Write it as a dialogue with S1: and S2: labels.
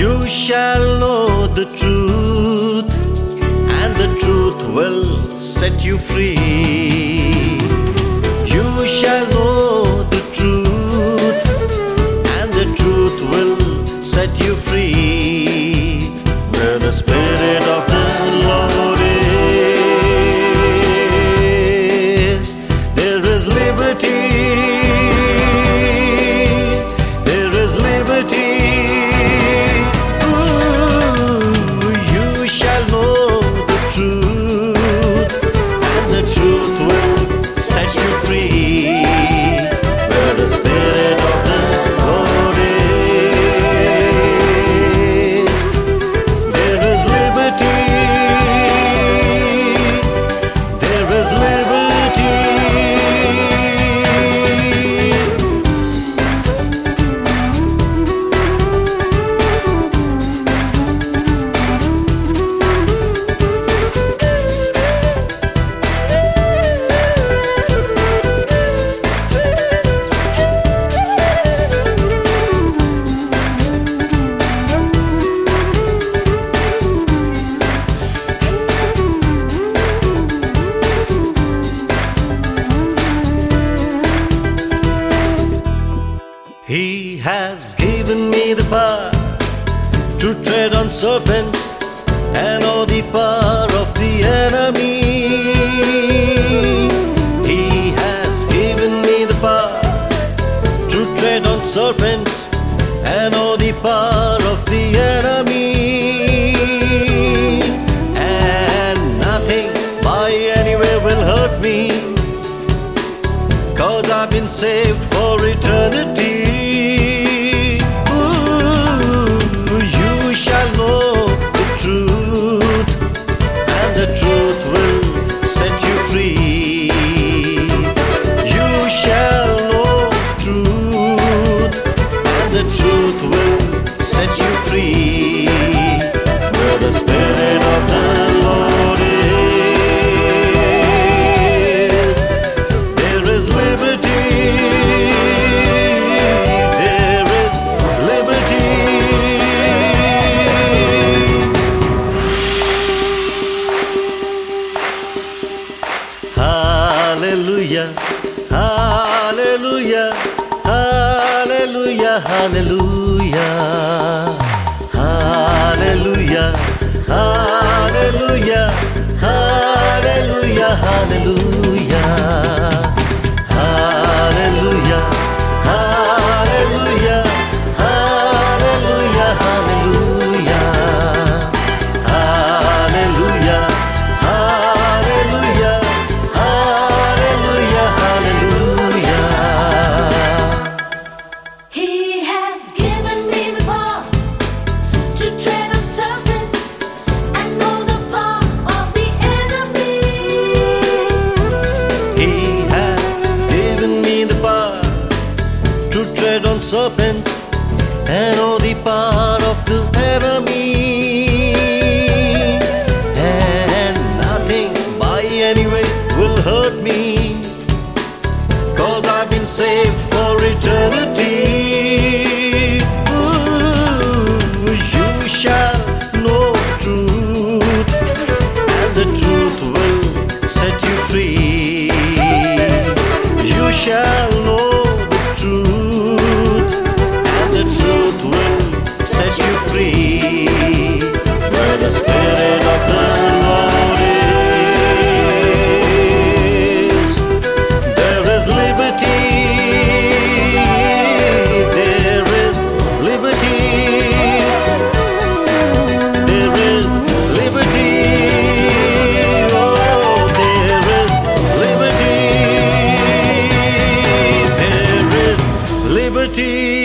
S1: You shall know the truth, and the truth will set you free. You shall know the truth, and the truth will set you free. Where the Spirit of the Lord is, there is liberty. There is liberty. Ooh, you shall know the truth, and the truth will set you free. Where the Spirit of the Lord is, there is liberty. There is liberty. He has given me the power to tread on serpents and all the power of the enemy. He has given me the power to tread on serpents and all the power of the enemy. And nothing by any way will hurt me, 'cause I've been saved for eternity. You shall know the truth, and the truth will set you free. You shall know truth, and the truth will set you free. Where the Spirit of the Lord is, there is liberty. There is liberty. Hallelujah, hallelujah, hallelujah, hallelujah, hallelujah, hallelujah, hallelujah, hallelujah, hallelujah, hallelujah, hallelujah, hallelujah, hallelujah, hallelujah, hallelujah, hallelujah.
S2: He has given me the power to tread on serpents and know the power of the enemy.
S1: He has given me the power to tread on serpents and all the power of the enemy. And nothing by any way will hurt me, 'cause I've been saved for eternity. Ooh, you shall know truth, and the truth will set you free. You shall know the truth, and the truth will set you free. Where the Spirit of the Lord is, there is liberty. There is liberty. There is liberty. Oh, there is liberty. There is liberty.